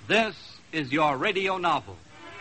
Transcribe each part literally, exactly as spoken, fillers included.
This is your radio novel.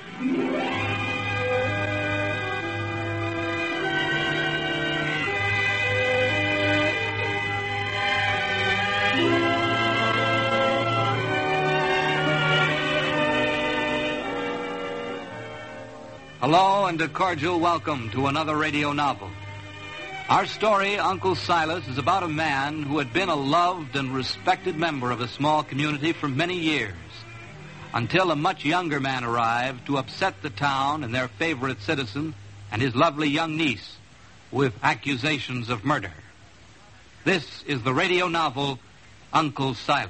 Hello and a cordial welcome to another radio novel. Our story, Uncle Silas, is about a man who had been a loved and respected member of a small community for many years, until a much younger man arrived to upset the town and their favorite citizen and his lovely young niece with accusations of murder. This is the radio novel, Uncle Silas.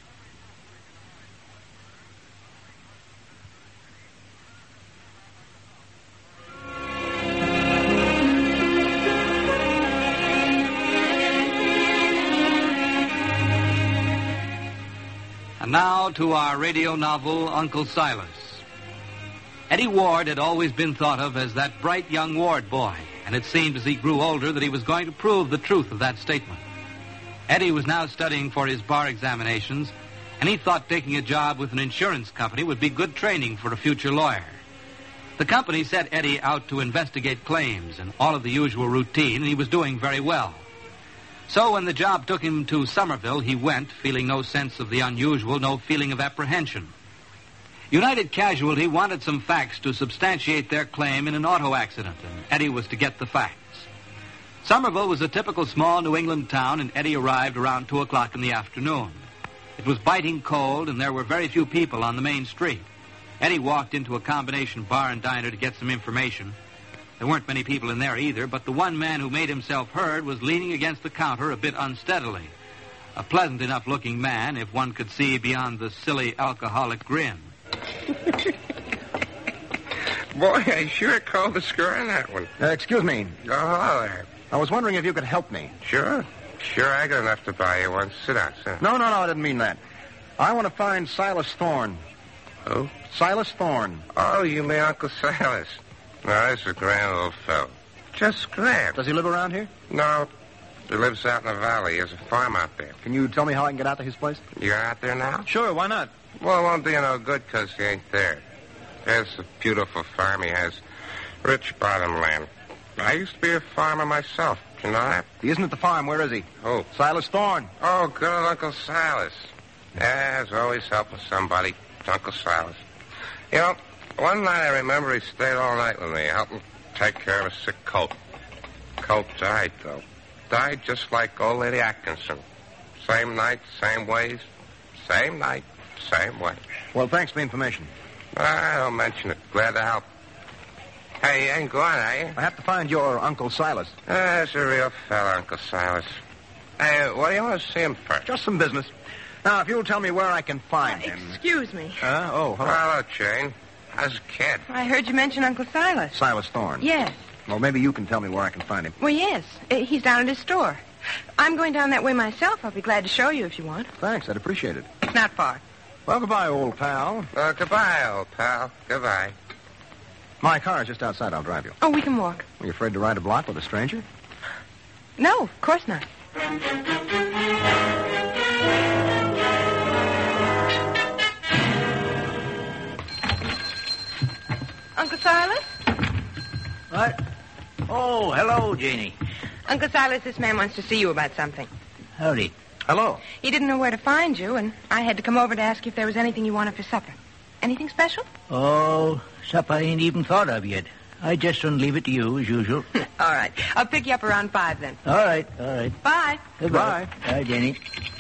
And now to our radio novel, Uncle Silas. Eddie Ward had always been thought of as that bright young Ward boy, and it seemed as he grew older that he was going to prove the truth of that statement. Eddie was now studying for his bar examinations, and he thought taking a job with an insurance company would be good training for a future lawyer. The company sent Eddie out to investigate claims and all of the usual routine, and he was doing very well. So when the job took him to Somerville, he went, feeling no sense of the unusual, no feeling of apprehension. United Casualty wanted some facts to substantiate their claim in an auto accident, and Eddie was to get the facts. Somerville was a typical small New England town, and Eddie arrived around two o'clock in the afternoon. It was biting cold, and there were very few people on the main street. Eddie walked into a combination bar and diner to get some information. There weren't many people in there either, but the one man who made himself heard was leaning against the counter a bit unsteadily. A pleasant enough-looking man, if one could see beyond the silly alcoholic grin. Boy, I sure called the score on that one. Uh, excuse me. Oh, hello there. I was wondering if you could help me. Sure. Sure, I got enough to buy you one. Sit down, sit down. No, no, no, I didn't mean that. I want to find Silas Thorne. Who? Silas Thorne. Oh, you mean Uncle Silas. No, this is a grand old fellow. Just grand. Does he live around here? No. He lives out in the valley. He has a farm out there. Can you tell me how I can get out to his place? You're out there now? Sure, why not? Well, it won't do you no good because he ain't there. There's a beautiful farm he has. Rich bottom land. I used to be a farmer myself. Do you know that? He isn't at the farm. Where is he? Who? Silas Thorne. Oh, good old Uncle Silas. Yeah, he's always helping somebody. It's Uncle Silas. You know, one night I remember he stayed all night with me, helping take care of a sick colt. Colt died, though. Died just like old Lady Atkinson. Same night, same ways. Same night, same way. Well, thanks for the information. I don't mention it. Glad to help. Hey, you ain't going, are you? I have to find your Uncle Silas. Ah, that's a real fella, Uncle Silas. Hey, what do you want to see him for? Just some business. Now, if you'll tell me where I can find Uh, him. excuse me. Uh, oh, hello. Hello, Jane. How's the kid? I heard you mention Uncle Silas. Silas Thorne. Yes. Well, maybe you can tell me where I can find him. Well, yes. Uh, he's down at his store. I'm going down that way myself. I'll be glad to show you if you want. Thanks, I'd appreciate it. It's not far. Well, goodbye, old pal. Uh, goodbye, old pal. Goodbye. My car is just outside. I'll drive you. Oh, we can walk. Are you afraid to ride a block with a stranger? No, of course not. Uncle Silas? What? Oh, hello, Janie. Uncle Silas, this man wants to see you about something. Howdy. Hello. He didn't know where to find you, and I had to come over to ask you if there was anything you wanted for supper. Anything special? Oh, supper I ain't even thought of yet. I just want to leave it to you, as usual. All right. I'll pick you up around five, then. All right, all right. Bye. Goodbye. Bye, Jenny.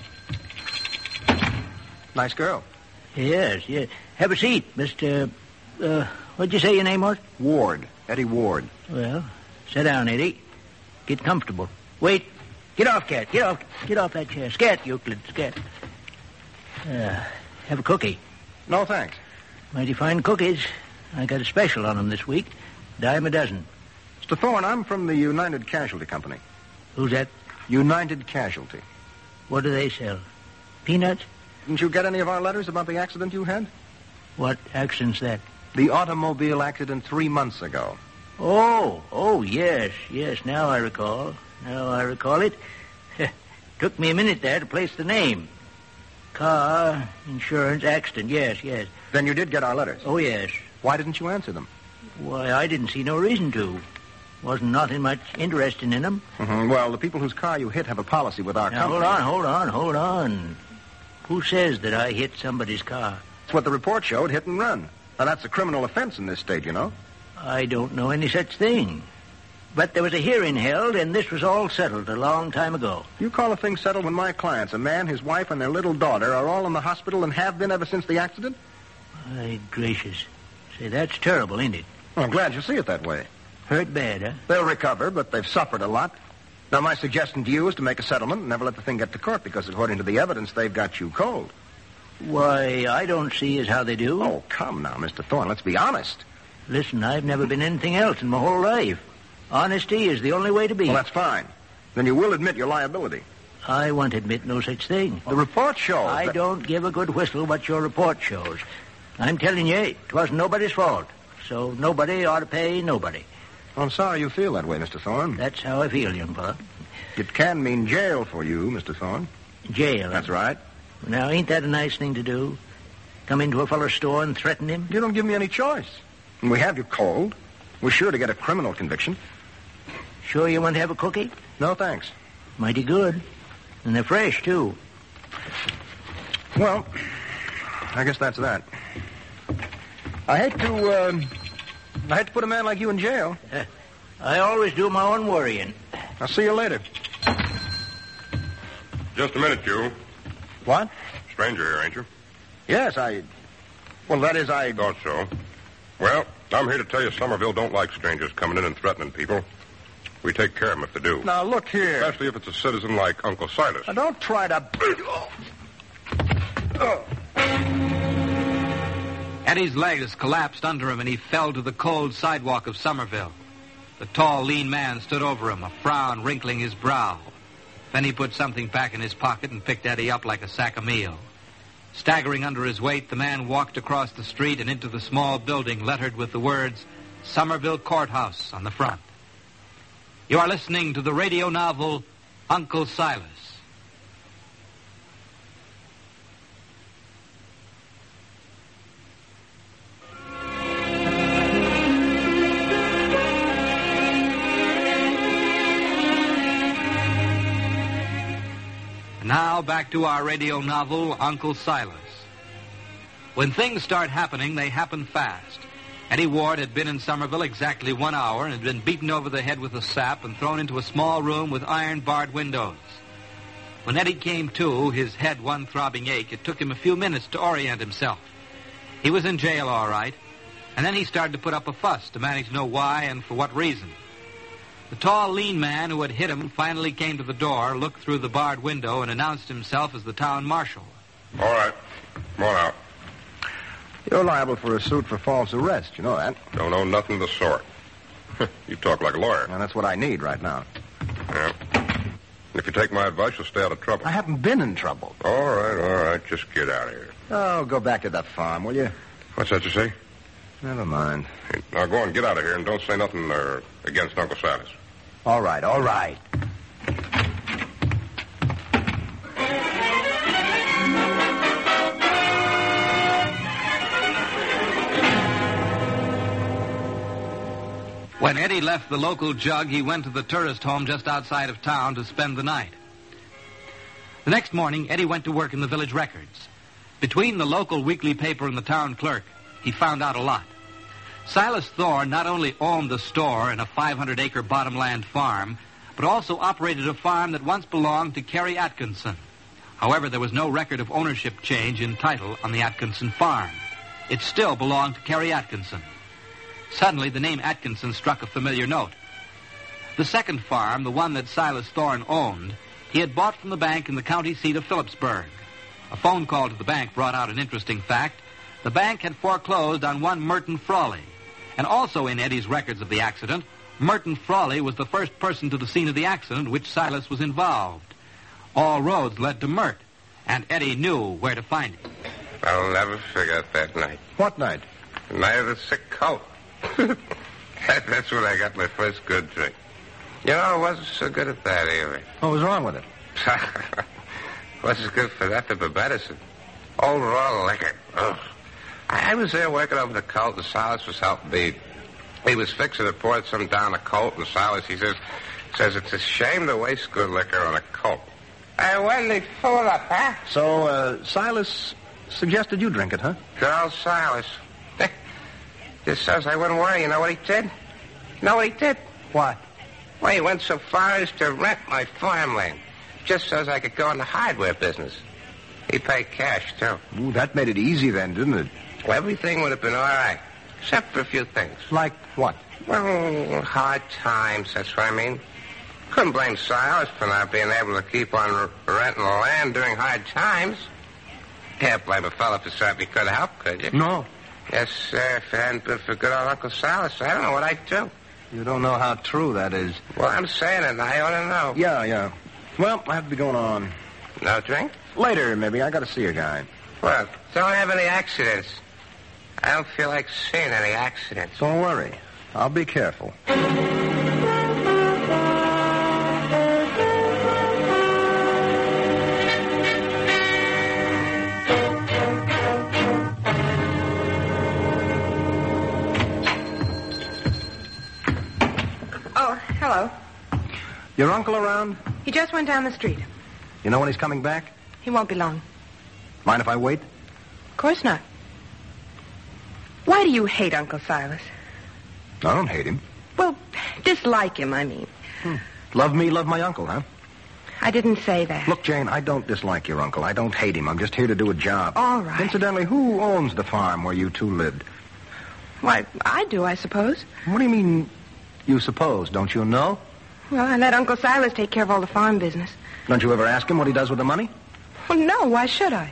Nice girl. Yes, yes. Have a seat, Mister Uh, what'd you say your name was? Ward. Eddie Ward. Well, sit down, Eddie. Get comfortable. Wait. Get off, Cat. Get off. Get off that chair. Scat, Euclid. Scat. Uh, have a cookie. No, thanks. Mighty fine cookies. I got a special on them this week. Dime a dozen. Mister Thorne, I'm from the United Casualty Company. Who's that? United Casualty. What do they sell? Peanuts? Didn't you get any of our letters about the accident you had? What accident's that? The automobile accident three months ago. Oh, oh, yes, yes. Now I recall. Now I recall it. Took me a minute there to place the name. Car, insurance, accident, yes, yes. Then you did get our letters. Oh, yes. Why didn't you answer them? Why, I didn't see no reason to. Wasn't nothing much interesting in them. Mm-hmm. Well, the people whose car you hit have a policy with our Now, company. hold on, hold on, hold on. Who says that I hit somebody's car? That's what the report showed, hit and run. Now, that's a criminal offense in this state, you know. I don't know any such thing. But there was a hearing held, and this was all settled a long time ago. You call a thing settled when my clients, a man, his wife, and their little daughter, are all in the hospital and have been ever since the accident? My gracious. Say, that's terrible, ain't it? Well, I'm glad you see it that way. Hurt bad, huh? They'll recover, but they've suffered a lot. Now, my suggestion to you is to make a settlement and never let the thing get to court, because according to the evidence, they've got you cold. Why, I don't see as how they do. Oh, come now, Mister Thorne, let's be honest. Listen, I've never been anything else in my whole life. Honesty is the only way to be. Well, that's fine. Then you will admit your liability. I won't admit no such thing. The report shows I that... don't give a good whistle what your report shows. I'm telling you, it wasn't nobody's fault. So nobody ought to pay nobody. I'm sorry you feel that way, Mister Thorne. That's how I feel, young fella. It can mean jail for you, Mister Thorne. Jail. That's right. Now, ain't that a nice thing to do? Come into a feller's store and threaten him? You don't give me any choice. And we have you cold. We're sure to get a criminal conviction. Sure you want to have a cookie? No, thanks. Mighty good. And they're fresh, too. Well, I guess that's that. I hate to, uh, I hate to put a man like you in jail. Uh, I always do my own worrying. I'll see you later. Just a minute, you. What? Stranger here, ain't you? Yes, I... Well, that is, I... Thought so. Well, I'm here to tell you Somerville don't like strangers coming in and threatening people. We take care of them if they do. Now, look here. Especially if it's a citizen like Uncle Silas. Now, don't try to... Oh. Eddie's legs collapsed under him, and he fell to the cold sidewalk of Somerville. The tall, lean man stood over him, a frown wrinkling his brow. Then he put something back in his pocket and picked Eddie up like a sack of meal. Staggering under his weight, the man walked across the street and into the small building lettered with the words, Somerville Courthouse, on the front. You are listening to the radio novel, Uncle Silas. Now back to our radio novel, Uncle Silas. When things start happening, they happen fast. Eddie Ward had been in Somerville exactly one hour and had been beaten over the head with a sap and thrown into a small room with iron-barred windows. When Eddie came to, his head one throbbing ache, it took him a few minutes to orient himself. He was in jail, all right, and then he started to put up a fuss to manage to know why and for what reason. The tall, lean man who had hit him finally came to the door, looked through the barred window, and announced himself as the town marshal. All right. Come on out. You're liable for a suit for false arrest, you know that. Don't know nothing of the sort. You talk like a lawyer. And that's what I need right now. Yeah. If you take my advice, you'll stay out of trouble. I haven't been in trouble. All right, all right. Just get out of here. Oh, go back to that farm, will you? What's that you say? Never mind. Hey, now go on, get out of here, and don't say nothing uh, against Uncle Silas. All right, all right. When Eddie left the local jug, he went to the tourist home just outside of town to spend the night. The next morning, Eddie went to work in the village records. Between the local weekly paper and the town clerk, he found out a lot. Silas Thorne not only owned the store and a five hundred acre bottomland farm, but also operated a farm that once belonged to Carrie Atkinson. However, there was no record of ownership change in title on the Atkinson farm. It still belonged to Carrie Atkinson. Suddenly, the name Atkinson struck a familiar note. The second farm, the one that Silas Thorne owned, he had bought from the bank in the county seat of Phillipsburg. A phone call to the bank brought out an interesting fact. The bank had foreclosed on one Merton Frawley. And also in Eddie's records of the accident, Merton Frawley was the first person to the scene of the accident which Silas was involved. All roads led to Mert, and Eddie knew where to find him. I'll never forget that night. What night? The night of the sick coat. That's when I got my first good drink. You know, I wasn't so good at that either. What was wrong with it? What's as good for nothing but medicine? Old raw liquor. Ugh. I was there working over the coat, and Silas was helping me. He was fixing to pour some down the coat, and Silas, he says, says it's a shame to waste good liquor on a coat. I when they fool up, huh? So, uh, Silas suggested you drink it, huh? Good old Silas. Just says I wouldn't worry. You know what he did? You know what he did? What? Well, he went so far as to rent my farmland. Just so I could go in the hardware business. He paid cash, too. Ooh, that made it easy then, didn't it? Well, everything would have been all right, except for a few things. Like what? Well, hard times, that's what I mean. Couldn't blame Silas for not being able to keep on r- renting the land during hard times. Can't blame a fella for something he couldn't help, could you? No. Yes, sir. If it hadn't been for good old Uncle Silas, I don't know what I'd do. You don't know how true that is. Well, I'm saying it, and I ought to know. Yeah, yeah. Well, I have to be going on. No drink? Later, maybe. I got to see a guy. Well, don't have any accidents. I don't feel like seeing any accidents. Don't worry. I'll be careful. Oh, hello. Your uncle around? He just went down the street. You know when he's coming back? He won't be long. Mind if I wait? Of course not. Why do you hate Uncle Silas? I don't hate him. Well, dislike him, I mean. Hmm. Love me, love my uncle, huh? I didn't say that. Look, Jane, I don't dislike your uncle. I don't hate him. I'm just here to do a job. All right. Incidentally, who owns the farm where you two lived? Why, I do, I suppose. What do you mean, you suppose? Don't you know? Well, I let Uncle Silas take care of all the farm business. Don't you ever ask him what he does with the money? Well, no, why should I?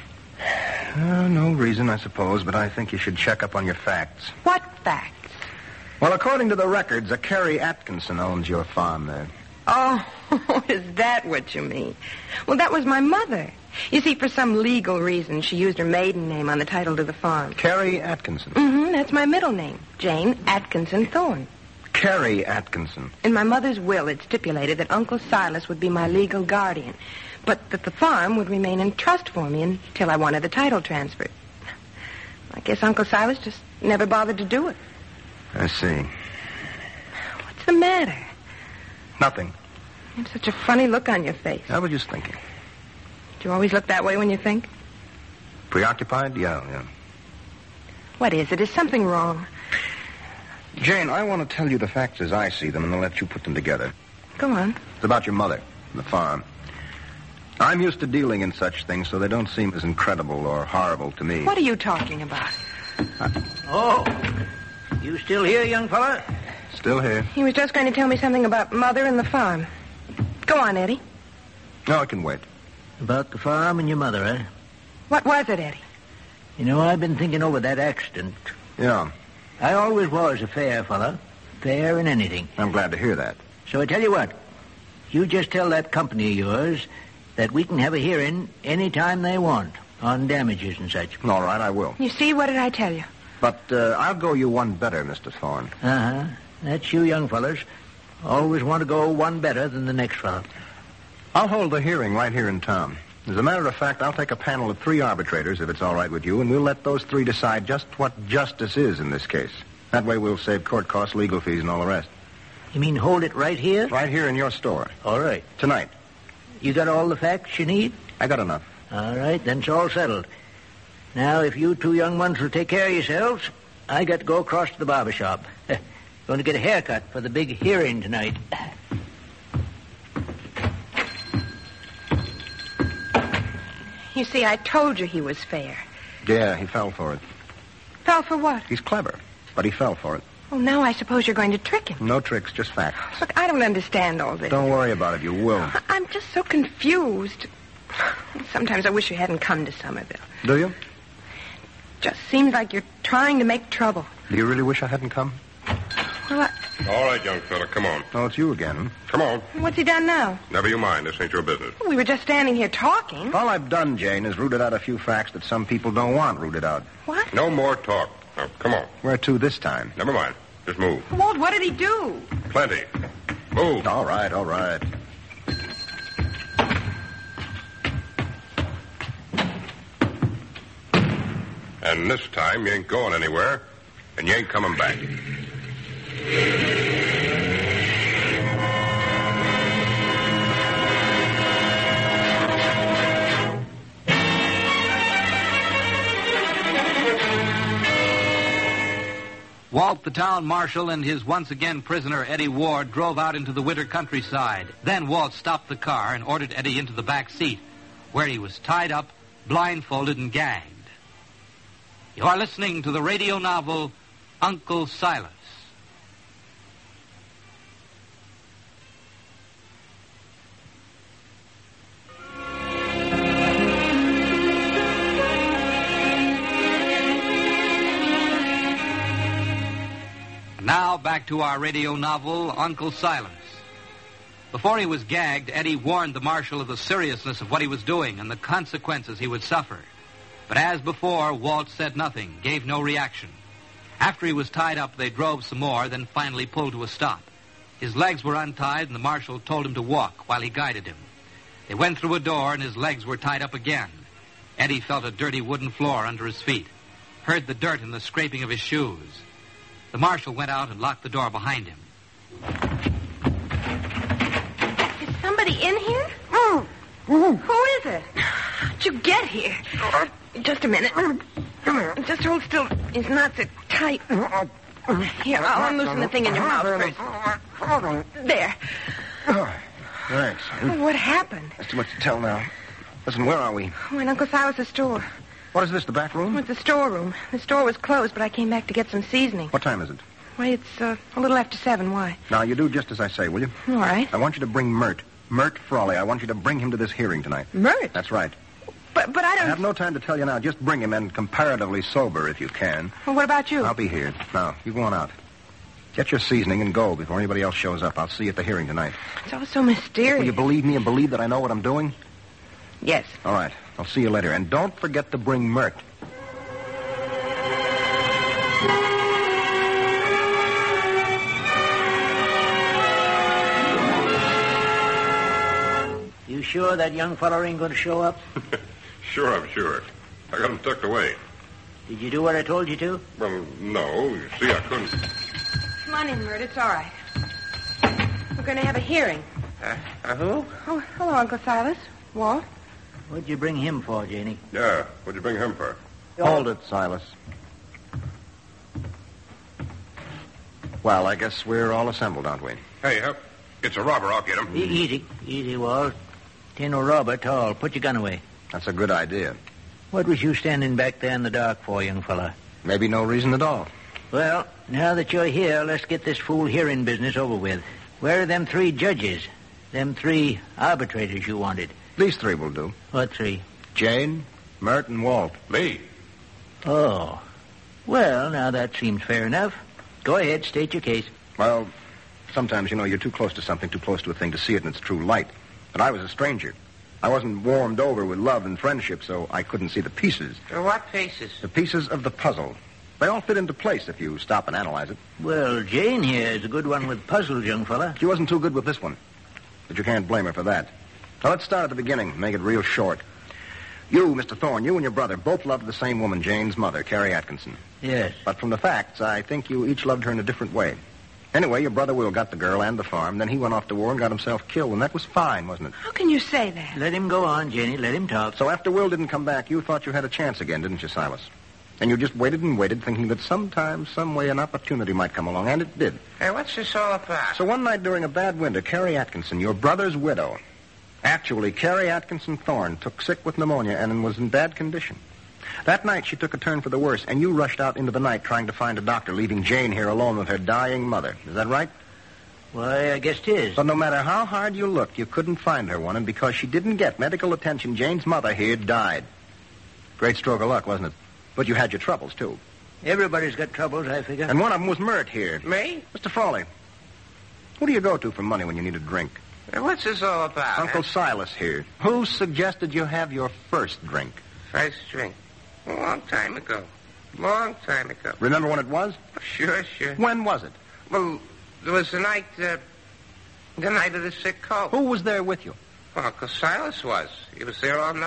Uh, no reason, I suppose, but I think you should check up on your facts. What facts? Well, according to the records, a Carrie Atkinson owns your farm there. Oh, is that what you mean? Well, that was my mother. You see, for some legal reason, she used her maiden name on the title to the farm. Carrie Atkinson. Mm-hmm, that's my middle name, Jane Atkinson Thorne. Carrie Atkinson. In my mother's will, it stipulated that Uncle Silas would be my legal guardian, but that the farm would remain in trust for me until I wanted the title transferred. I guess Uncle Silas just never bothered to do it. I see. What's the matter? Nothing. You have such a funny look on your face. I was just thinking. Do you always look that way when you think? Preoccupied? Yeah, yeah. What is it? Is something wrong? Jane, I want to tell you the facts as I see them, and I'll let you put them together. Go on. It's about your mother and the farm. I'm used to dealing in such things, so they don't seem as incredible or horrible to me. What are you talking about? I... Oh, you still here, young fella? Still here. He was just going to tell me something about Mother and the farm. Go on, Eddie. No, I can wait. About the farm and your mother, eh? What was it, Eddie? You know, I've been thinking over that accident. Yeah. I always was a fair fella. Fair in anything. I'm glad to hear that. So I tell you what. You just tell that company of yours that we can have a hearing any time they want on damages and such. All right, I will. You see, what did I tell you? But uh, I'll go you one better, Mister Thorne. Uh-huh. That's you young fellas. Always want to go one better than the next fella. I'll hold the hearing right here in town. As a matter of fact, I'll take a panel of three arbitrators, if it's all right with you, and we'll let those three decide just what justice is in this case. That way we'll save court costs, legal fees, and all the rest. You mean hold it right here? Right here in your store. All right. Tonight. You got all the facts you need? I got enough. All right, then it's all settled. Now, if you two young ones will take care of yourselves, I got to go across to the barber shop. Going to get a haircut for the big hearing tonight. You see, I told you he was fair. Yeah, he fell for it. Fell for what? He's clever, but he fell for it. Oh, now I suppose you're going to trick him. No tricks, just facts. Look, I don't understand all this. Don't worry about it. You will. I'm just so confused. Sometimes I wish you hadn't come to Somerville. Do you? Just seems like you're trying to make trouble. Do you really wish I hadn't come? Well, I... All right, young fella, come on. Oh, it's you again, huh? Come on. What's he done now? Never you mind. This ain't your business. We were just standing here talking. All I've done, Jane, is rooted out a few facts that some people don't want rooted out. What? No more talk. Now, come on. Where to this time? Never mind. Just move. Walt, what did he do? Plenty. Move. All right, all right. And this time you ain't going anywhere, and you ain't coming back. Walt, the town marshal, and his once again prisoner, Eddie Ward, drove out into the winter countryside. Then Walt stopped the car and ordered Eddie into the back seat, where he was tied up, blindfolded, and gagged. You are listening to the radio novel Uncle Silas. Now back to our radio novel, Uncle Silas. Before he was gagged, Eddie warned the marshal of the seriousness of what he was doing and the consequences he would suffer. But as before, Walt said nothing, gave no reaction. After he was tied up, they drove some more, then finally pulled to a stop. His legs were untied, and the marshal told him to walk while he guided him. They went through a door, and his legs were tied up again. Eddie felt a dirty wooden floor under his feet, heard the dirt and the scraping of his shoes. The marshal went out and locked the door behind him. Is somebody in here? Oh. Who is it? How'd you get here? Just a minute. Just hold still. His knots are tight. Here, I'll unloosen the thing in your mouth first. There. Thanks. What happened? That's too much to tell now. Listen, where are we? Oh, in Uncle Silas's store. What is this, the back room? It's the storeroom. The store was closed, but I came back to get some seasoning. What time is it? Why, it's uh, a little after seven. Why? Now, you do just as I say, will you? All right. I want you to bring Mert. Mert Frawley. I want you to bring him to this hearing tonight. Mert? That's right. But but I don't... I have no time to tell you now. Just bring him, and comparatively sober if you can. Well, what about you? I'll be here. Now, you go on out. Get your seasoning and go before anybody else shows up. I'll see you at the hearing tonight. It's all so mysterious. Will you believe me and believe that I know what I'm doing? Yes. All right. I'll see you later. And don't forget to bring Mert. You sure that young fellow ain't going to show up? Sure, I'm sure. I got him tucked away. Did you do what I told you to? Well, no. You see, I couldn't. Come on in, Mert. It's all right. We're going to have a hearing. Uh, uh, who? Oh, hello, Uncle Silas. Walt? What'd you bring him for, Janie? Yeah, what'd you bring him for? Hold it, Silas. Well, I guess we're all assembled, aren't we? Hey, uh, it's a robber. I'll get him. E- easy. Easy, Walt. Ain't no robber at all. Put your gun away. That's a good idea. What was you standing back there in the dark for, young fella? Maybe no reason at all. Well, now that you're here, let's get this fool hearing business over with. Where are them three judges? Them three arbitrators you wanted? These three will do. What three? Jane, Mert, and Walt. Me? Oh. Well, now that seems fair enough. Go ahead, state your case. Well, sometimes, you know, you're too close to something, too close to a thing to see it in its true light. But I was a stranger. I wasn't warmed over with love and friendship, so I couldn't see the pieces. Uh, what pieces? The pieces of the puzzle. They all fit into place if you stop and analyze it. Well, Jane here is a good one with puzzles, young fella. She wasn't too good with this one. But you can't blame her for that. Now, let's start at the beginning, make it real short. You, Mister Thorne, you and your brother both loved the same woman, Jane's mother, Carrie Atkinson. Yes. But from the facts, I think you each loved her in a different way. Anyway, your brother Will got the girl and the farm. Then he went off to war and got himself killed, and that was fine, wasn't it? How can you say that? Let him go on, Jenny. Let him talk. So after Will didn't come back, you thought you had a chance again, didn't you, Silas? And you just waited and waited, thinking that sometime, some way, an opportunity might come along, and it did. Hey, what's this all about? So one night during a bad winter, Carrie Atkinson, your brother's widow, actually, Carrie Atkinson Thorne, took sick with pneumonia and was in bad condition. That night, she took a turn for the worse, and you rushed out into the night trying to find a doctor, leaving Jane here alone with her dying mother. Is that right? Why, I guess it is. But no matter how hard you looked, you couldn't find her one, and because she didn't get medical attention, Jane's mother here died. Great stroke of luck, wasn't it? But you had your troubles, too. Everybody's got troubles, I figure. And one of them was Mert here. Me? Mister Frawley, who do you go to for money when you need a drink? Hey, what's this all about? Uncle huh? Silas here. Who suggested you have your first drink? First drink. A long time ago. Long time ago. Remember when it was? Sure, sure. When was it? Well, there was the night, uh, the night of the sick cold. Who was there with you? Well, Uncle Silas was. He was there all night.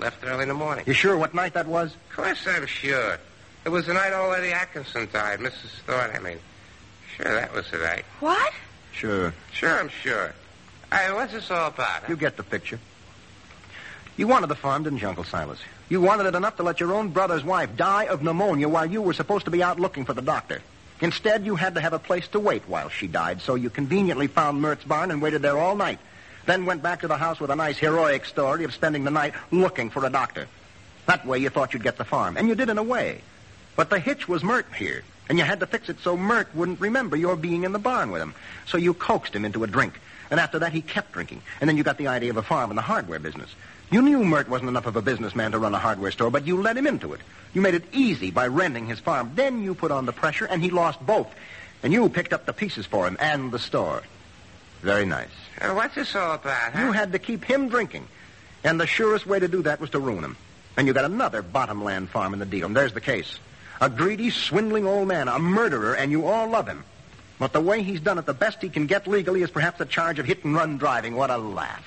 Left early in the morning. You sure what night that was? Of course I'm sure. It was the night old Lady Atkinson died, Missus Thorne, I mean. Sure, that was the night. What? Sure. Sure, I'm sure. Hey, what's this all about? Huh? You get the picture. You wanted the farm, didn't you, Uncle Silas? You wanted it enough to let your own brother's wife die of pneumonia while you were supposed to be out looking for the doctor. Instead, you had to have a place to wait while she died, so you conveniently found Mert's barn and waited there all night. Then went back to the house with a nice heroic story of spending the night looking for a doctor. That way you thought you'd get the farm, and you did in a way. But the hitch was Mert here, and you had to fix it so Mert wouldn't remember your being in the barn with him. So you coaxed him into a drink, and after that he kept drinking, and then you got the idea of a farm and the hardware business. You knew Mert wasn't enough of a businessman to run a hardware store, but you let him into it. You made it easy by renting his farm. Then you put on the pressure, and he lost both. And you picked up the pieces for him and the store. Very nice. Uh, what's this all about, huh? You had to keep him drinking. And the surest way to do that was to ruin him. And you got another bottomland farm in the deal. And there's the case. A greedy, swindling old man, a murderer, and you all love him. But the way he's done it, the best he can get legally is perhaps a charge of hit-and-run driving. What a laugh.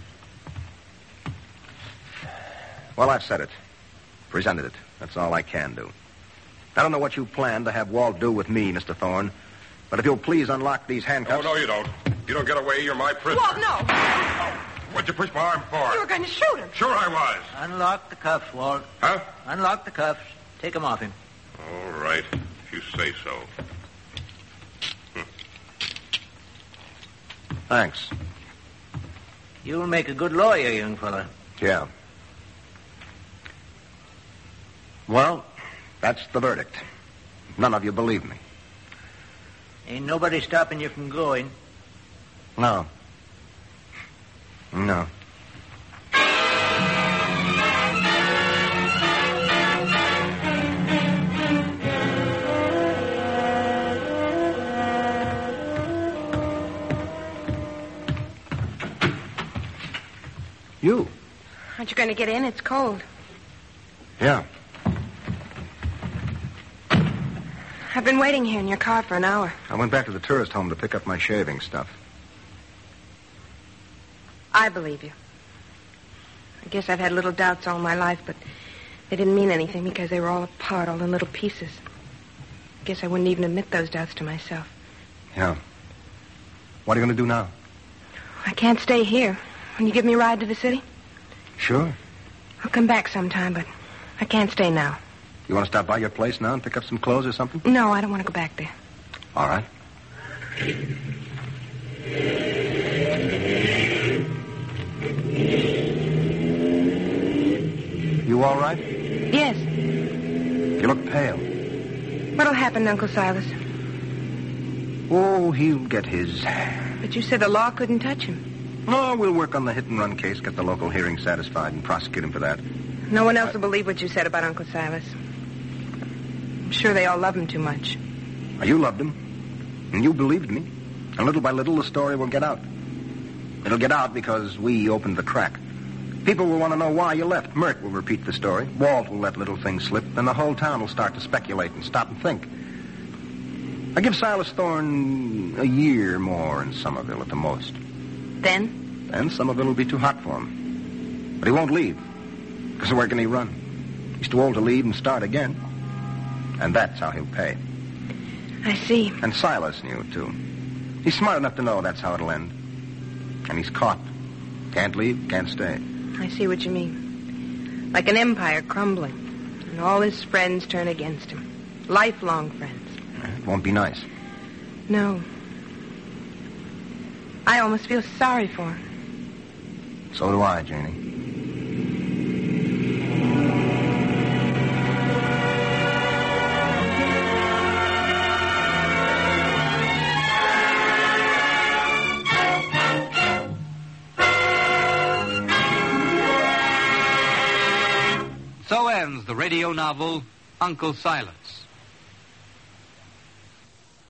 Well, I've said it. Presented it. That's all I can do. I don't know what you plan to have Walt do with me, Mister Thorne. But if you'll please unlock these handcuffs... Oh, no, you don't. You don't get away. You're my prisoner. Walt, no. What'd you push my arm for? You were going to shoot him. Sure I was. Unlock the cuffs, Walt. Huh? Unlock the cuffs. Take them off him. All right, if you say so. Hm. Thanks. You'll make a good lawyer, young fella. Yeah. Well, that's the verdict. None of you believe me. Ain't nobody stopping you from going. No. No. You? Aren't you going to get in? It's cold. Yeah. I've been waiting here in your car for an hour. I went back to the tourist home to pick up my shaving stuff. I believe you. I guess I've had little doubts all my life, but they didn't mean anything because they were all apart, all in little pieces. I guess I wouldn't even admit those doubts to myself. Yeah. What are you going to do now? I can't stay here. Will you give me a ride to the city? Sure. I'll come back sometime, but I can't stay now. You want to stop by your place now and pick up some clothes or something? No, I don't want to go back there. All right. You all right? Yes. You look pale. What'll happen, Uncle Silas? Oh, he'll get his. But you said the law couldn't touch him. Oh, we'll work on the hit-and-run case, get the local hearing satisfied, and prosecute him for that. No one else will believe what you said about Uncle Silas. I'm sure they all love him too much. Well, you loved him, and you believed me. And little by little, the story will get out. It'll get out because we opened the crack. People will want to know why you left. Mert will repeat the story. Walt will let little things slip. Then the whole town will start to speculate and stop and think. I give Silas Thorne a year more in Somerville at the most. Then? Then Somerville will be too hot for him. But he won't leave. Because where can he run? He's too old to leave and start again. And that's how he'll pay. I see. And Silas knew, too. He's smart enough to know that's how it'll end. And he's caught. Can't leave, can't stay. I see what you mean. Like an empire crumbling. And all his friends turn against him. Lifelong friends. It won't be nice. No. I almost feel sorry for him. So do I, Janie. So ends the radio novel Uncle Silas.